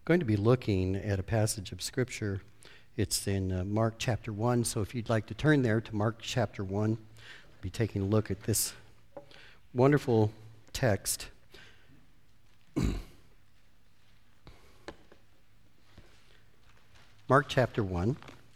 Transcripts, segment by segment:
going to be looking at a passage of Scripture. It's in Mark chapter 1, so if you'd like to turn there to Mark chapter 1, we'll be taking a look at this wonderful text. Mark chapter 1.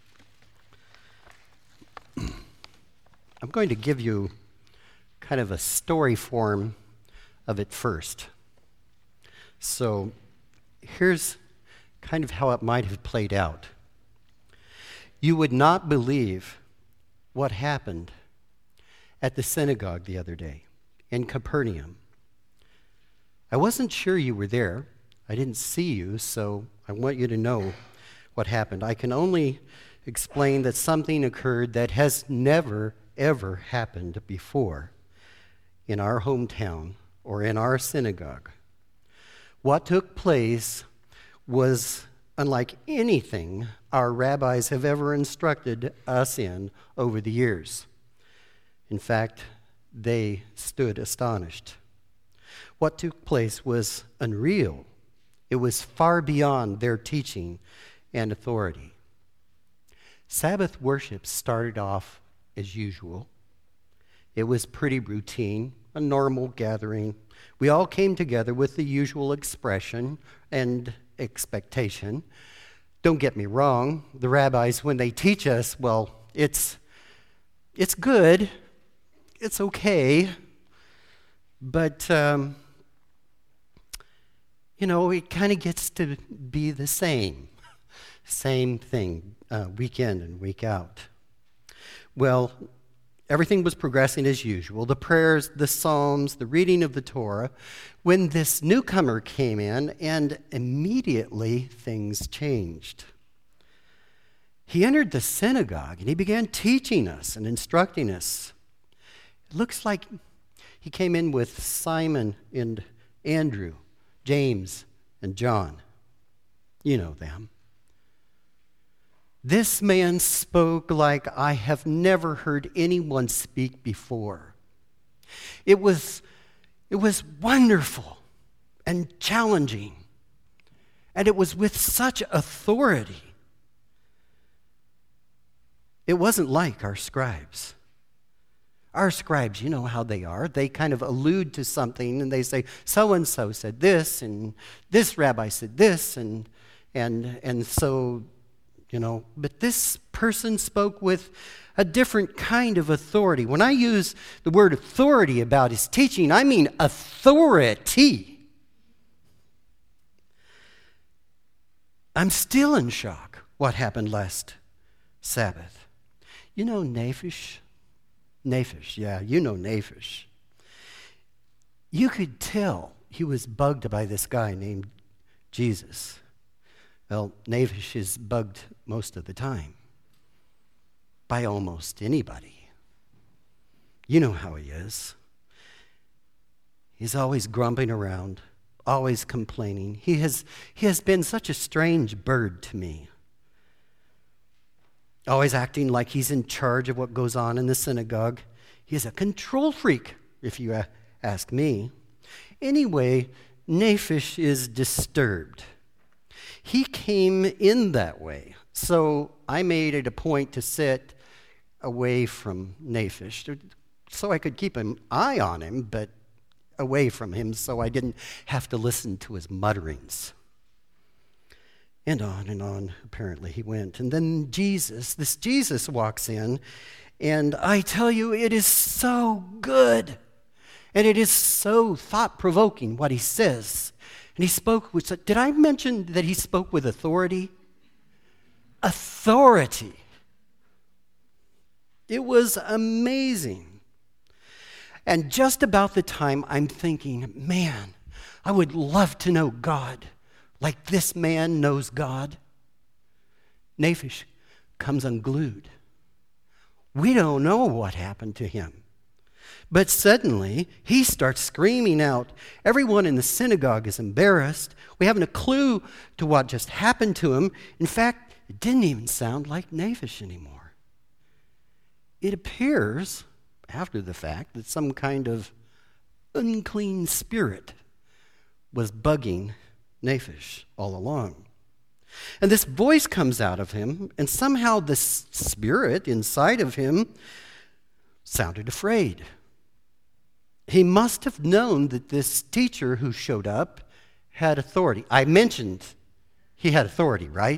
I'm going to give you kind of a story form of it first. So here's kind of how it might have played out. You would not believe what happened at the synagogue the other day in Capernaum. I wasn't sure you were there. I didn't see you, so I want you to know what happened. I can only explain that something occurred that has never, ever happened before in our hometown or in our synagogue. What took place was unlike anything our rabbis have ever instructed us in over the years. In fact, they stood astonished. What took place was unreal. It was far beyond their teaching and authority. Sabbath worship started off as usual. It was pretty routine, a normal gathering. We all came together with the usual expression and expectation. Don't get me wrong, the rabbis, when they teach us, well, it's good, it's okay, but, it kind of gets to be the same thing, week in and week out. Well, everything was progressing as usual, the prayers, the psalms, the reading of the Torah, when this newcomer came in, and immediately things changed. He entered the synagogue, and he began teaching us and instructing us. It looks like he came in with Simon and Andrew, James and John. You know them. This man spoke like I have never heard anyone speak before. It was wonderful and challenging, and it was with such authority. It wasn't like our scribes. Our scribes, you know how they are. They kind of allude to something, and they say, so-and-so said this, and this rabbi said this, and so... but this person spoke with a different kind of authority. When I use the word authority about his teaching, I mean authority. I'm still in shock what happened last Sabbath. You know Nephish? Nephish, yeah, you know Nephish. You could tell he was bugged by this guy named Jesus. Well, Nephish is bugged most of the time by almost anybody. You know how he is. He's always grumping around, always complaining. He has been such a strange bird to me. Always acting like he's in charge of what goes on in the synagogue. He's a control freak, if you ask me. Anyway, Nephish is disturbed. He came in that way, so I made it a point to sit away from Nephish so I could keep an eye on him, but away from him so I didn't have to listen to his mutterings. And on, apparently he went. And then this Jesus walks in, and I tell you, it is so good, and it is so thought-provoking what he says. And he spoke with, did I mention that he spoke with authority? Authority. It was amazing. And just about the time I'm thinking, man, I would love to know God like this man knows God, Nephish comes unglued. We don't know what happened to him. But suddenly, he starts screaming out. Everyone in the synagogue is embarrassed. We haven't a clue to what just happened to him. In fact, it didn't even sound like Nephish anymore. It appears, after the fact, that some kind of unclean spirit was bugging Nephish all along. And this voice comes out of him, and somehow the spirit inside of him sounded afraid. He must have known that this teacher who showed up had authority. I mentioned he had authority, right?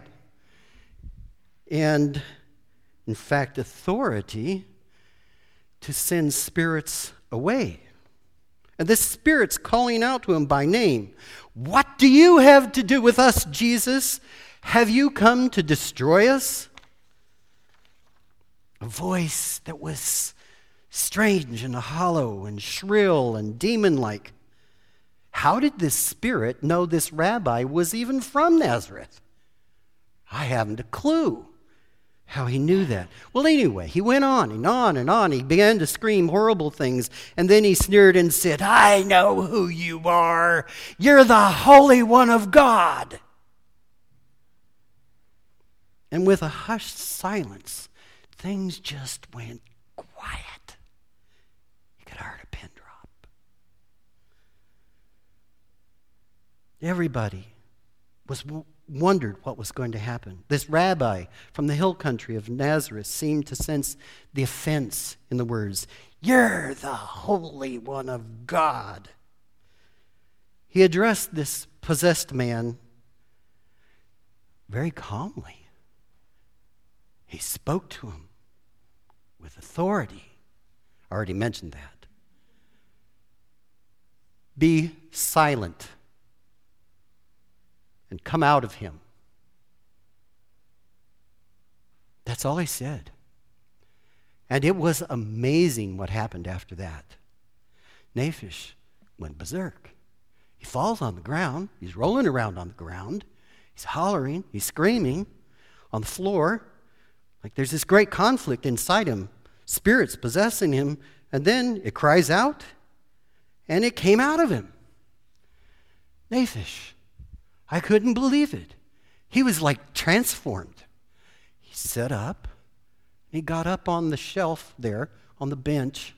And, in fact, authority to send spirits away. And this spirit's calling out to him by name. What do you have to do with us, Jesus? Have you come to destroy us? A voice that was strange and hollow and shrill and demon-like. How did this spirit know this rabbi was even from Nazareth? I haven't a clue how he knew that. Well, anyway, he went on and on and on. He began to scream horrible things, and then he sneered and said, I know who you are. You're the Holy One of God. And with a hushed silence, things just went quiet. You could hear a pin drop. Everybody wondered what was going to happen. This rabbi from the hill country of Nazareth seemed to sense the offense in the words, You're the Holy One of God. He addressed this possessed man very calmly. He spoke to him with authority. I already mentioned that. Be silent and come out of him. That's all he said. And it was amazing what happened after that. Nephish went berserk. He falls on the ground. He's rolling around on the ground. He's hollering. He's screaming on the floor. Like there's this great conflict inside him. Spirits possessing him. And then it cries out. And it came out of him. Nephish. I couldn't believe it. He was like transformed. He sat up. He got up on the shelf there, on the bench.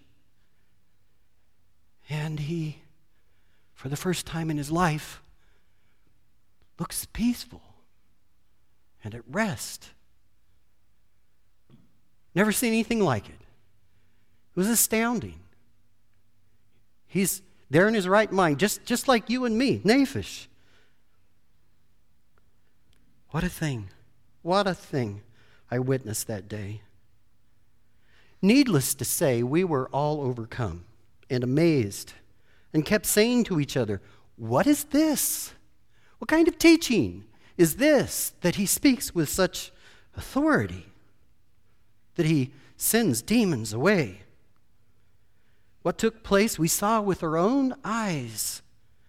And he, for the first time in his life, looks peaceful and at rest. Never seen anything like it. It was astounding. He's there in his right mind, just like you and me, Nephish. What a thing. What a thing I witnessed that day. Needless to say, we were all overcome and amazed and kept saying to each other, what is this? What kind of teaching is this that he speaks with such authority, that he sends demons away? What took place we saw with our own eyes.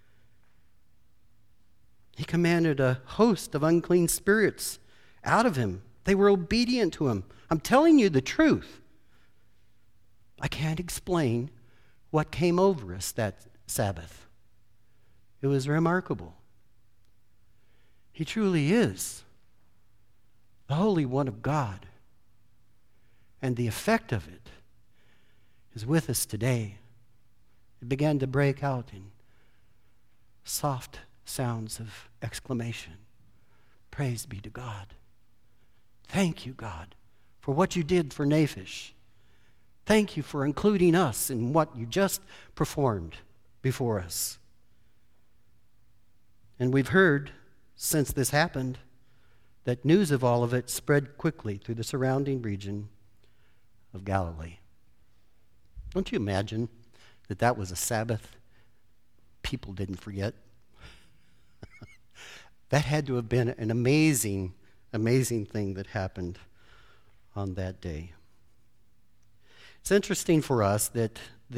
He commanded a host of unclean spirits out of him. They were obedient to him. I'm telling you the truth. I can't explain what came over us that Sabbath. It was remarkable. He truly is the Holy One of God. And the effect of it is with us today. It began to break out in soft sounds of exclamation. Praise be to God. Thank you, God, for what you did for Nephish. Thank you for including us in what you just performed before us. And we've heard, since this happened, that news of all of it spread quickly through the surrounding region of Galilee. Don't you imagine that was a Sabbath people didn't forget? That had to have been an amazing, amazing thing that happened on that day. It's interesting for us that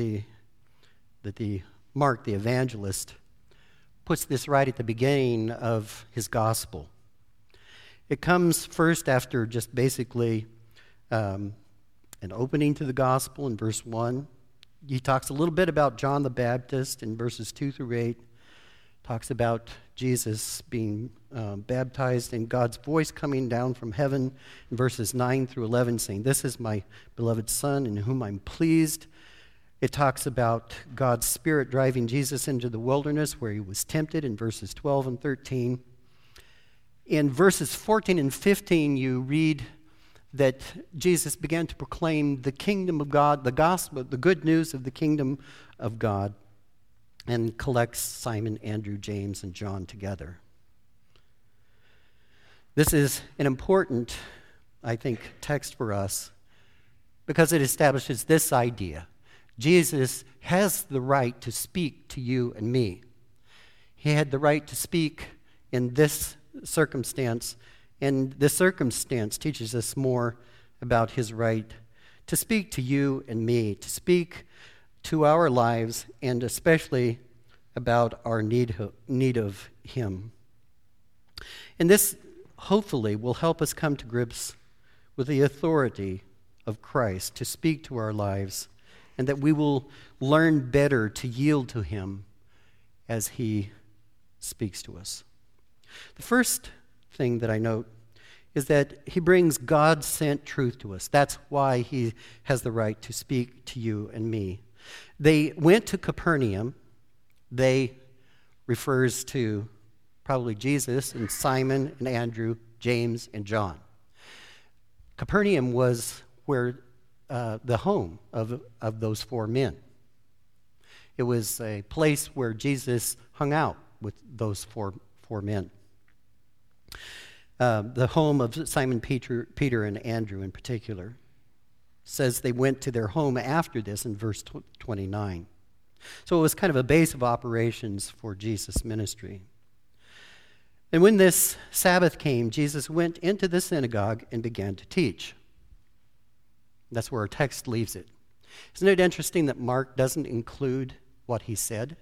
Mark, the evangelist, puts this right at the beginning of his gospel. It comes first after just basically an opening to the gospel in verse 1. He talks a little bit about John the Baptist in verses 2 through 8. Talks about Jesus being baptized and God's voice coming down from heaven in verses 9 through 11 saying, This is my beloved Son in whom I'm pleased. It talks about God's Spirit driving Jesus into the wilderness where he was tempted in verses 12 and 13. In verses 14 and 15, you read that Jesus began to proclaim the kingdom of God, the gospel, the good news of the kingdom of God, and collects Simon, Andrew, James, and John together. This is an important, I think, text for us because it establishes this idea. Jesus has the right to speak to you and me. He had the right to speak in this circumstance, and this circumstance teaches us more about his right to speak to you and me, to speak to our lives, and especially about our need of him. And this, hopefully, will help us come to grips with the authority of Christ to speak to our lives, and that we will learn better to yield to him as he speaks to us. The first thing that I note is that he brings God-sent truth to us. That's why he has the right to speak to you and me. They went to Capernaum. They refers to probably Jesus and Simon and Andrew, James and John. Capernaum was where the home of those four men. It was a place where Jesus hung out with those four men. The home of Simon Peter and Andrew in particular. Says they went to their home after this in verse 29. So it was kind of a base of operations for Jesus' ministry. And when this Sabbath came, Jesus went into the synagogue and began to teach. That's where our text leaves it. Isn't it interesting that Mark doesn't include what he said?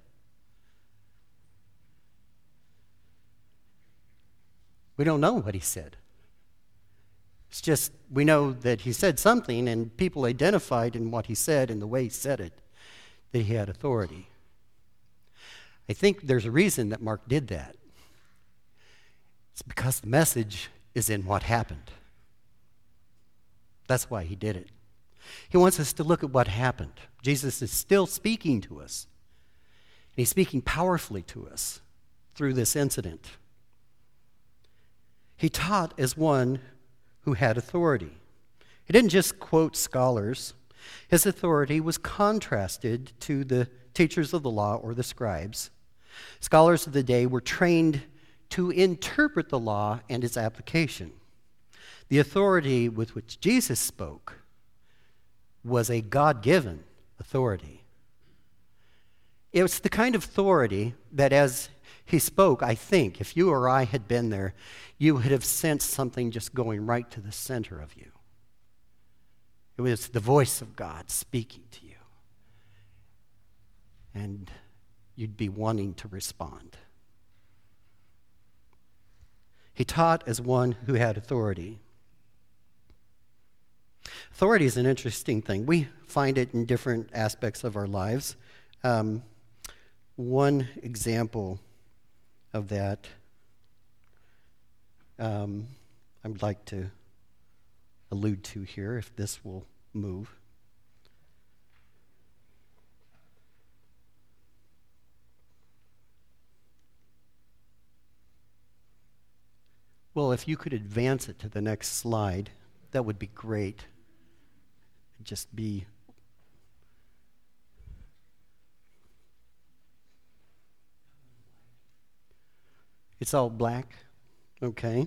We don't know what he said. It's just we know that he said something, and people identified in what he said and the way he said it that he had authority. I think there's a reason that Mark did that. It's because the message is in what happened. That's why he did it. He wants us to look at what happened. Jesus is still speaking to us. And he's speaking powerfully to us through this incident. He taught as one who had authority. He didn't just quote scholars. His authority was contrasted to the teachers of the law or the scribes. Scholars of the day were trained to interpret the law and its application. The authority with which Jesus spoke was a God-given authority. It was the kind of authority that as he spoke, I think, if you or I had been there, you would have sensed something just going right to the center of you. It was the voice of God speaking to you. And you'd be wanting to respond. He taught as one who had authority. Authority is an interesting thing. We find it in different aspects of our lives. One example of that I'd like to allude to here, if this will move. Well, if you could advance it to the next slide, that would be great. Just be... It's all black? Okay.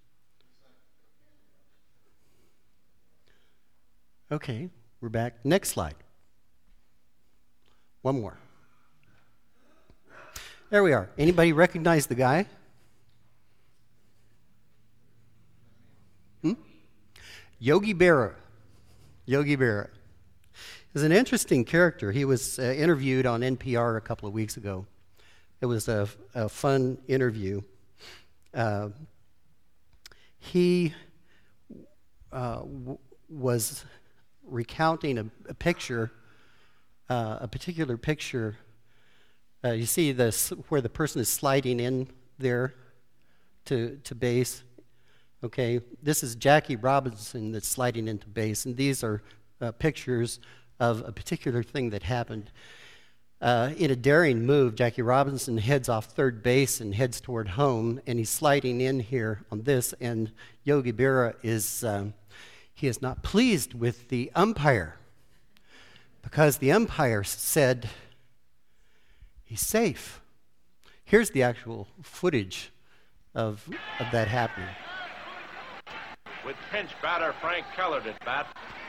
Okay, we're back. Next slide. One more. There we are. Anybody recognize the guy? Yogi Berra. Yogi Berra. He's an interesting character. He was interviewed on NPR a couple of weeks ago. It was a fun interview. He was recounting a picture, a particular picture. You see this where the person is sliding in there to base. Okay, this is Jackie Robinson that's sliding into base, and these are pictures of a particular thing that happened. In a daring move, Jackie Robinson heads off third base and heads toward home, and he's sliding in here on this, and Yogi Berra is not pleased with the umpire because the umpire said he's safe. Here's the actual footage of that happening. With pinch batter Frank Keller at bat,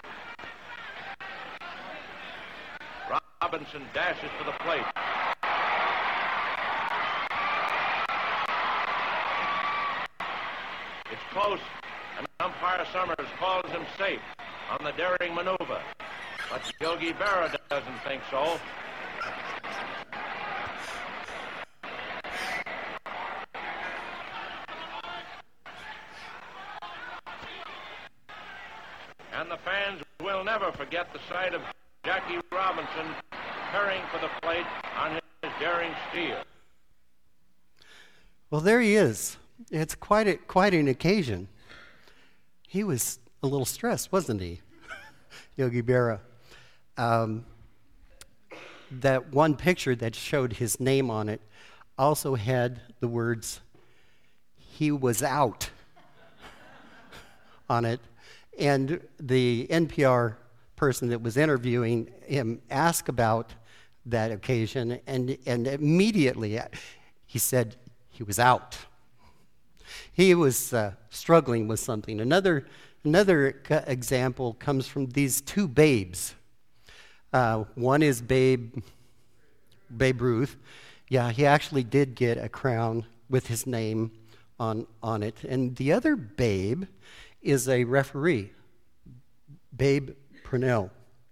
Robinson dashes to the plate. It's close, and umpire Summers calls him safe on the daring maneuver. But Yogi Berra doesn't think so. And the fans will never forget the sight of Jackie Robinson hurrying for the plate on his daring steal. Well, there he is. It's quite an occasion. He was a little stressed, wasn't he, Yogi Berra? That one picture that showed his name on it also had the words, "He was out," on it. And the NPR person that was interviewing him asked about that occasion, and immediately he said he was out. He was struggling with something. Another example comes from these two babes. One is Babe Ruth. Yeah, he actually did get a crown with his name on it. And the other babe is a referee, Babe Pinelli.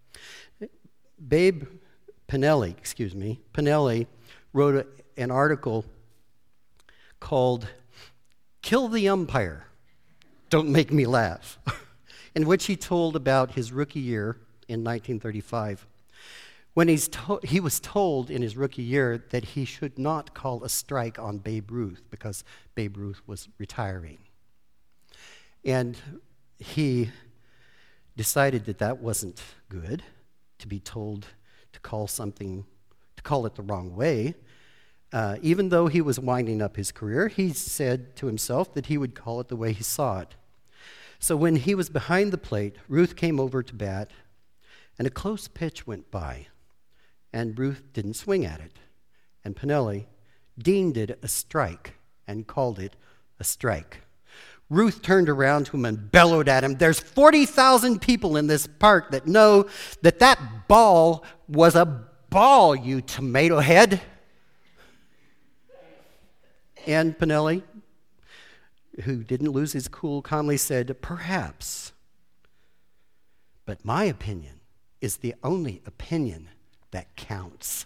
Babe Pinelli wrote an article called "Kill the Umpire, Don't Make Me Laugh," in which he told about his rookie year in 1935. When he was told in his rookie year that he should not call a strike on Babe Ruth because Babe Ruth was retiring. And he decided that wasn't good, to be told to call it the wrong way. Even though he was winding up his career, he said to himself that he would call it the way he saw it. So when he was behind the plate, Ruth came over to bat, and a close pitch went by, and Ruth didn't swing at it. And Pinelli deemed it a strike and called it a strike. Ruth turned around to him and bellowed at him, "There's 40,000 people in this park that know that ball was a ball, you tomato head." And Pinelli, who didn't lose his cool, calmly said, "Perhaps, but my opinion is the only opinion that counts."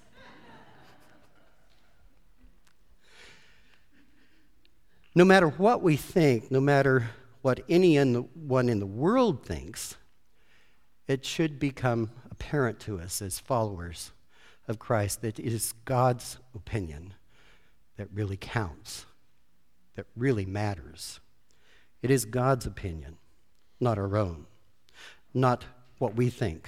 No matter what we think, no matter what anyone in the world thinks, it should become apparent to us as followers of Christ that it is God's opinion that really counts, that really matters. It is God's opinion, not our own, not what we think.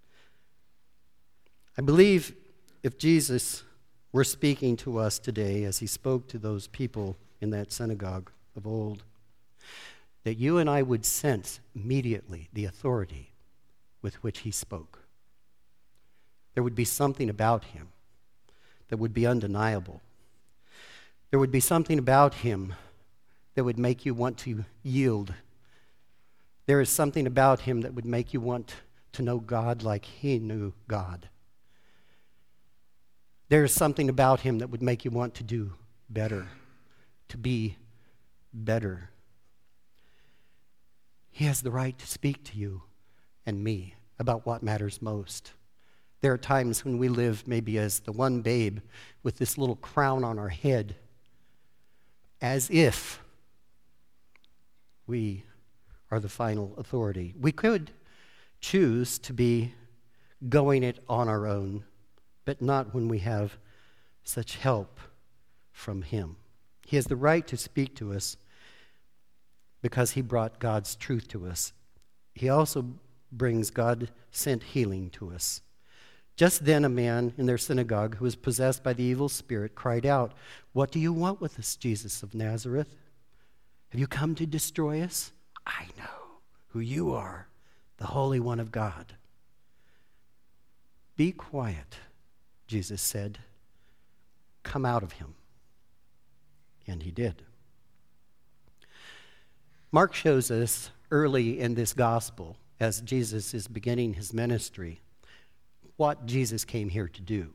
I believe if Jesus were speaking to us today as he spoke to those people in that synagogue of old, that you and I would sense immediately the authority with which he spoke. There would be something about him that would be undeniable. There would be something about him that would make you want to yield. There is something about him that would make you want to know God like he knew God. There is something about him that would make you want to do better, to be better. He has the right to speak to you and me about what matters most. There are times when we live maybe as the one babe with this little crown on our head, as if we are the final authority. We could choose to be going it on our own, but not when we have such help from him. He has the right to speak to us because he brought God's truth to us. He also brings God-sent healing to us. Just then a man in their synagogue who was possessed by the evil spirit cried out, "What do you want with us, Jesus of Nazareth? Have you come to destroy us? I know who you are, the Holy One of God." "Be quiet," Jesus said. "Come out of him." And he did. Mark shows us early in this gospel, as Jesus is beginning his ministry, what Jesus came here to do.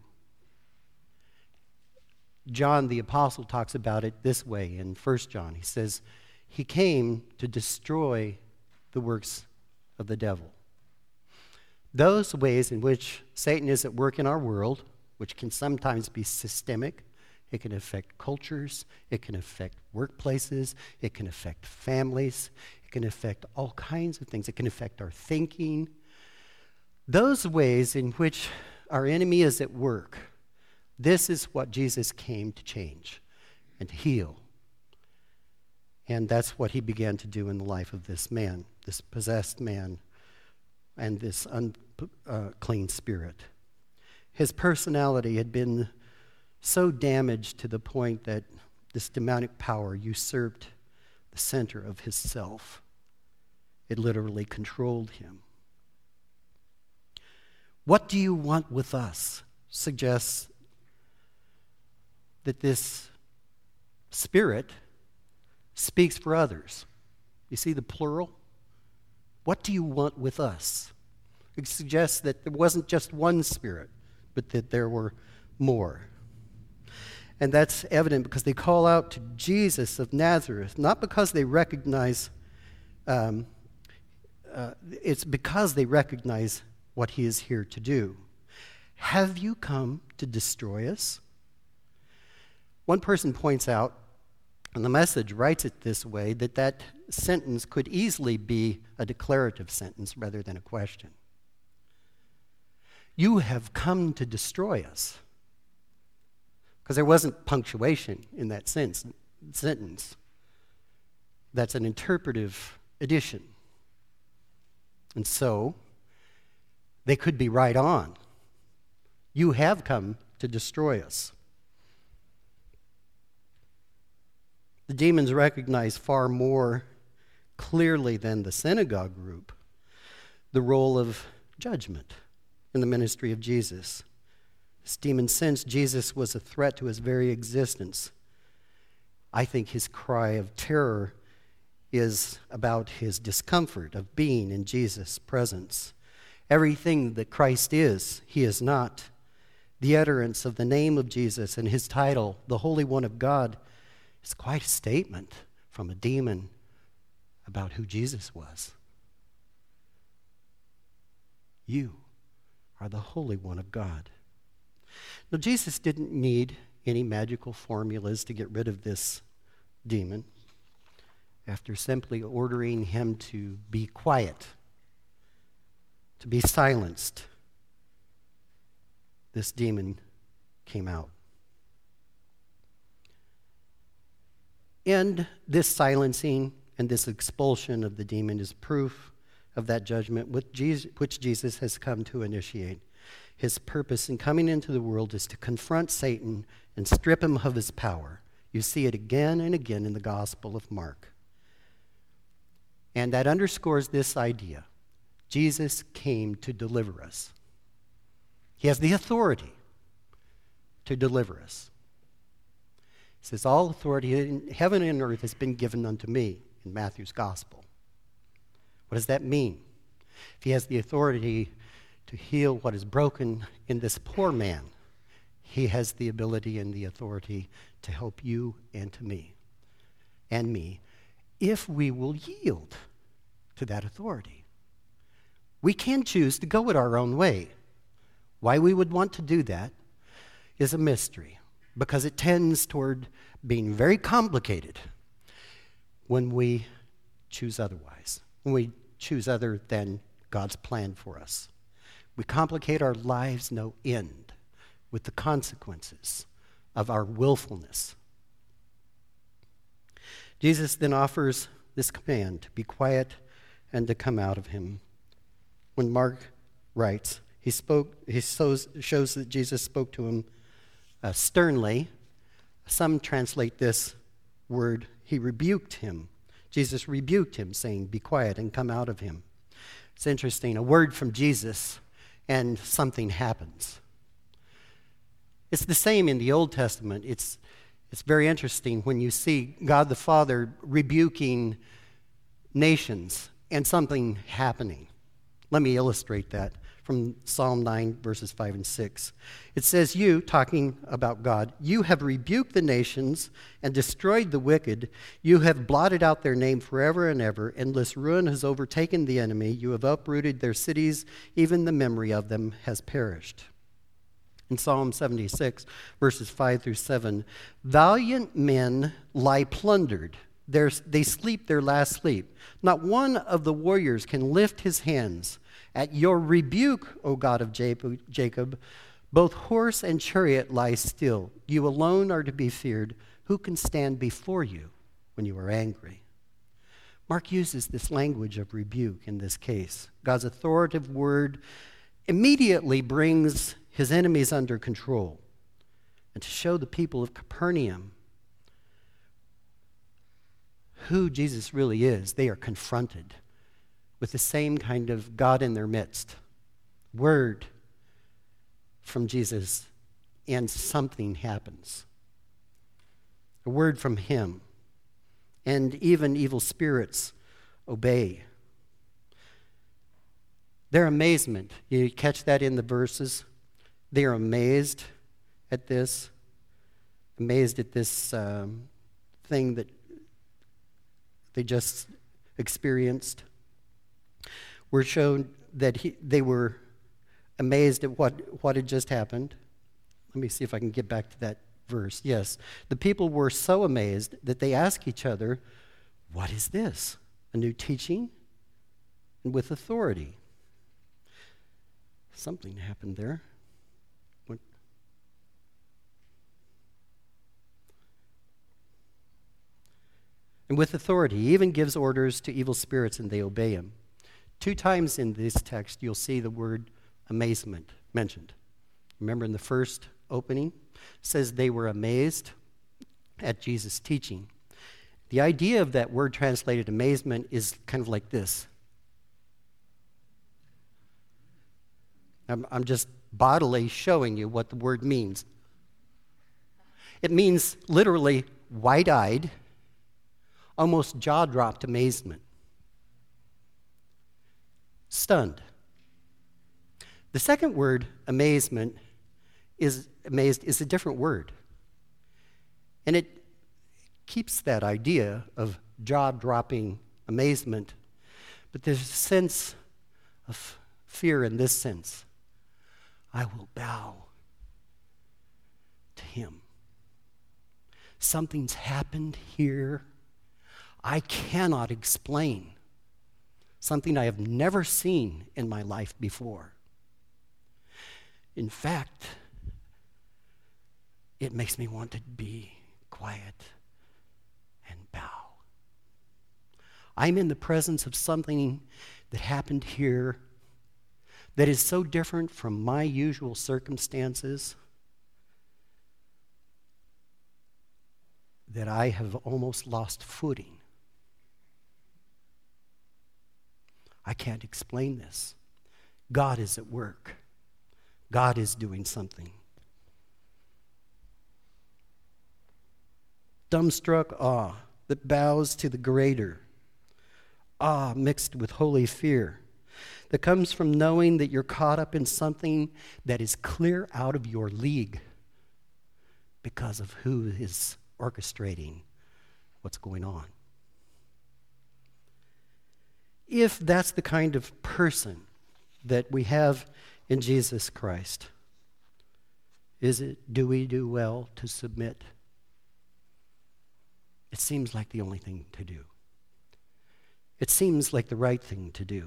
John the Apostle talks about it this way in 1 John. He says, he came to destroy the works of the devil. Those ways in which Satan is at work in our world, which can sometimes be systemic, it can affect cultures, it can affect workplaces, it can affect families, it can affect all kinds of things. It can affect our thinking. Those ways in which our enemy is at work, this is what Jesus came to change and to heal. And that's what he began to do in the life of this man, this possessed man, and this unclean spirit. His personality had been so damaged to the point that this demonic power usurped the center of his self. It literally controlled him. "What do you want with us?" suggests that this spirit speaks for others. You see the plural? What do you want with us? It suggests that there wasn't just one spirit, but that there were more. And that's evident because they call out to Jesus of Nazareth, not because they recognize, it's because they recognize what he is here to do. "Have you come to destroy us?" One person points out, and the Message writes it this way, that sentence could easily be a declarative sentence rather than a question. "You have come to destroy us." Because there wasn't punctuation in that sentence. That's an interpretive addition. And so, they could be right on. You have come to destroy us. The demons recognize far more clearly than the synagogue group the role of judgment in the ministry of Jesus. This demon sensed Jesus was a threat to his very existence. I think his cry of terror is about his discomfort of being in Jesus' presence. Everything that Christ is, he is not. The utterance of the name of Jesus and his title, the Holy One of God, is quite a statement from a demon about who Jesus was. You are the Holy One of God. Now, Jesus didn't need any magical formulas to get rid of this demon. After simply ordering him to be quiet, to be silenced, this demon came out. And this silencing and this expulsion of the demon is proof of that judgment which Jesus has come to initiate. His purpose in coming into the world is to confront Satan and strip him of his power. You see it again and again in the Gospel of Mark. And that underscores this idea. Jesus came to deliver us. He has the authority to deliver us. He says, "All authority in heaven and earth has been given unto me," in Matthew's Gospel. What does that mean? If he has the authority to heal what is broken in this poor man, he has the ability and the authority to help you and to me and me if we will yield to that authority. We can choose to go it our own way. Why we would want to do that is a mystery, because it tends toward being very complicated when we choose otherwise, when we choose other than God's plan for us. We complicate our lives no end with the consequences of our willfulness. Jesus then offers this command to be quiet and to come out of him. when Mark writes, he shows that Jesus spoke to him sternly. Some translate this word, he rebuked him. Jesus rebuked him, saying, "Be quiet and come out of him." It's interesting, a word from Jesus and something happens. It's the same in the Old Testament. It's very interesting when you see God the Father rebuking nations and something happening. Let me illustrate that from Psalm 9, verses 5 and 6. It says, "You," talking about God, "you have rebuked the nations and destroyed the wicked. You have blotted out their name forever and ever. Endless ruin has overtaken the enemy. You have uprooted their cities. Even the memory of them has perished." In Psalm 76, verses 5 through 7, "Valiant men lie plundered. They sleep their last sleep. Not one of the warriors can lift his hands. At your rebuke, O God of Jacob, both horse and chariot lie still. You alone are to be feared. Who can stand before you when you are angry?" Mark uses this language of rebuke in this case. God's authoritative word immediately brings his enemies under control. And to show the people of Capernaum who Jesus really is, they are confronted with the same kind of God in their midst. Word from Jesus, and something happens. A word from him, and even evil spirits obey. Their amazement, you catch that in the verses? They are amazed at this thing that they just experienced. We're shown that they were amazed at what had just happened. Let me see if I can get back to that verse. Yes, the people were so amazed that they asked each other, "What is this? A new teaching and with authority?" Something happened there. And with authority, he even gives orders to evil spirits and they obey him. 2 times in this text, you'll see the word amazement mentioned. Remember in the first opening, it says they were amazed at Jesus' teaching. The idea of that word translated amazement is kind of like this. I'm just bodily showing you what the word means. It means literally wide-eyed, almost jaw-dropped amazement. Stunned. The second word, amazement, is a different word. And it keeps that idea of jaw-dropping amazement, but there's a sense of fear in this sense. I will bow to him. Something's happened here I cannot explain. Something I have never seen in my life before. In fact, it makes me want to be quiet and bow. I'm in the presence of something that happened here that is so different from my usual circumstances that I have almost lost footing. I can't explain this. God is at work. God is doing something. Dumbstruck awe that bows to the greater. Awe mixed with holy fear that comes from knowing that you're caught up in something that is clear out of your league because of who is orchestrating what's going on. If that's the kind of person that we have in Jesus Christ, do we do well to submit? It seems like the only thing to do. It seems like the right thing to do.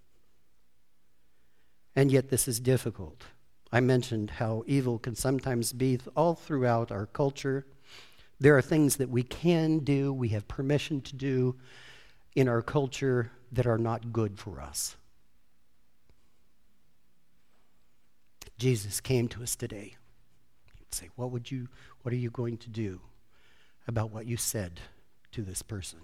And yet this is difficult. I mentioned how evil can sometimes be all throughout our culture. There are things that we can do, we have permission to do in our culture that are not good for us. Jesus came to us today, he'd say, what are you going to do about what you said to this person?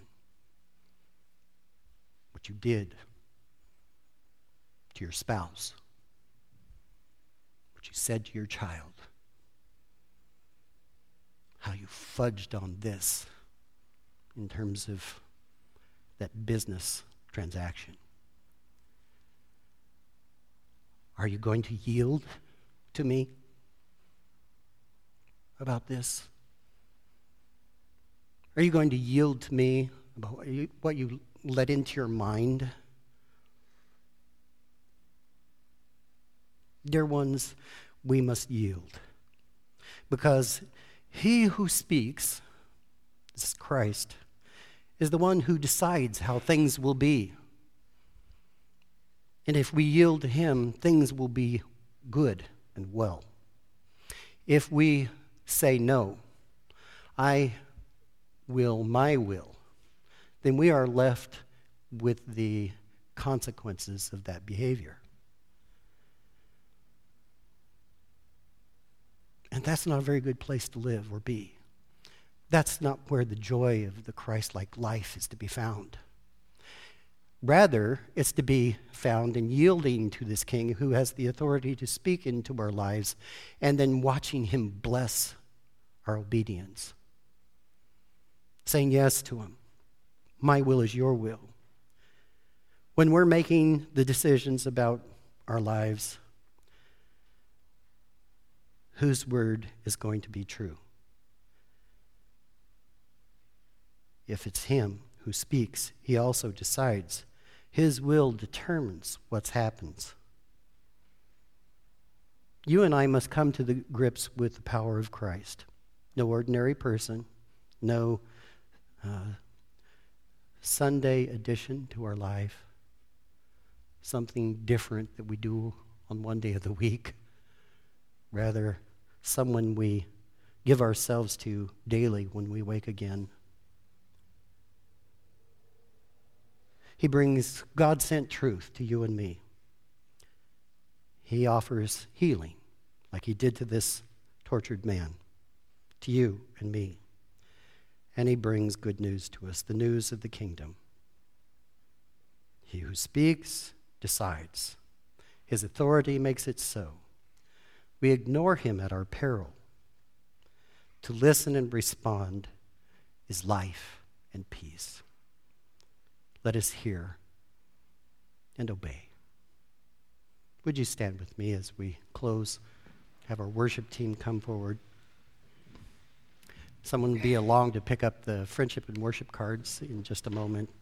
What you did to your spouse? What you said to your child? How you fudged on this in terms of that business transaction? Are you going to yield to me about this? Are you going to yield to me about what you let into your mind? Dear ones, we must yield. Because he who speaks, this is Christ, is the one who decides how things will be. And if we yield to him, things will be good and well. If we say no, I will, my will, then we are left with the consequences of that behavior. And that's not a very good place to live or be. That's not where the joy of the Christ-like life is to be found. Rather, it's to be found in yielding to this King who has the authority to speak into our lives and then watching him bless our obedience. Saying yes to him. My will is your will. When we're making the decisions about our lives, whose word is going to be true? If it's him who speaks, he also decides. His will determines what happens. You and I must come to the grips with the power of Christ. No ordinary person, no Sunday addition to our life, something different that we do on one day of the week. Rather, someone we give ourselves to daily when we wake again. He brings God-sent truth to you and me. He offers healing, like he did to this tortured man, to you and me. And he brings good news to us, the news of the kingdom. He who speaks decides. His authority makes it so. We ignore him at our peril. To listen and respond is life and peace. Let us hear and obey. Would you stand with me as we close? Have our worship team come forward. Someone will be along to pick up the friendship and worship cards in just a moment.